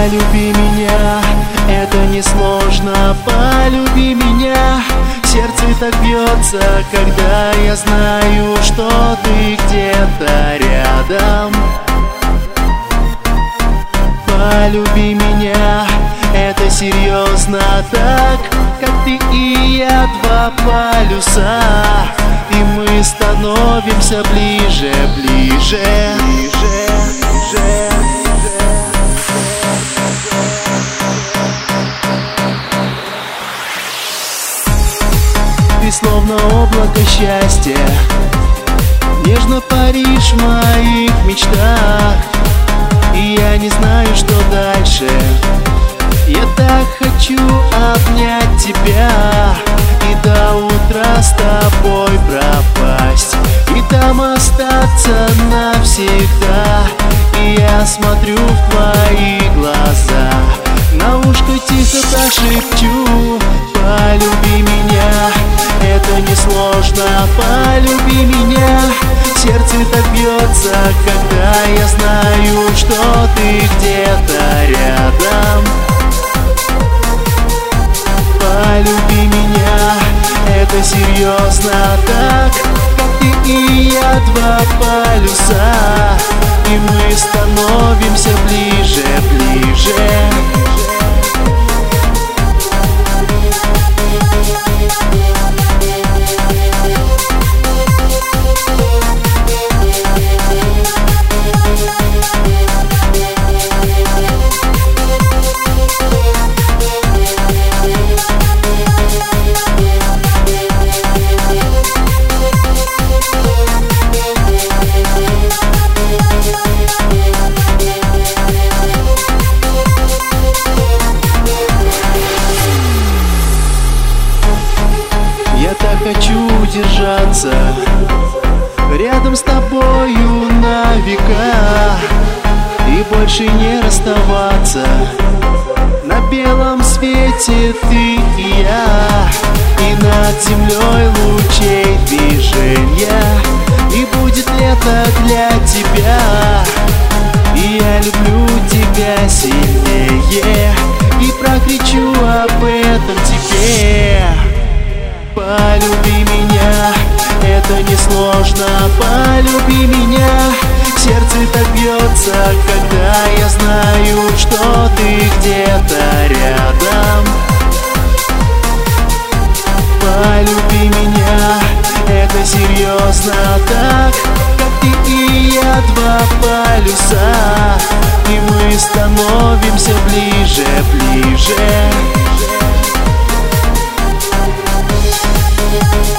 Полюби меня, это несложно, полюби меня. Сердце так бьется, когда я знаю, что ты где-то рядом. Полюби меня, это серьезно, так как ты и я два полюса, и мы становимся ближе, ближе, ближе, ближе. Ты словно облако счастья, нежно паришь в моих мечтах, и я не знаю, что дальше. Я так хочу обнять тебя и до утра с тобой пропасть, и там остаться навсегда. И я смотрю в твои глаза, на ушко тихо прошепчу: полюби меня, это несложно, полюби меня. Сердце так бьется, когда я знаю, что ты где-то рядом. Полюби меня, это серьезно, так как ты и я два полюса, и мы становимся ближе, ближе. Я так хочу удержаться рядом с тобою на века и больше не расставаться. На белом свете ты и я, и над землей лучей движения, и будет лето для тебя. И я люблю тебя сильнее, и прокричу об этом тебе. Полюби меня, это несложно, полюби меня. Сердце так бьется, когда я знаю, что ты где-то рядом. Полюби меня, это серьезно, так как ты и я два полюса, и мы становимся ближе, ближе.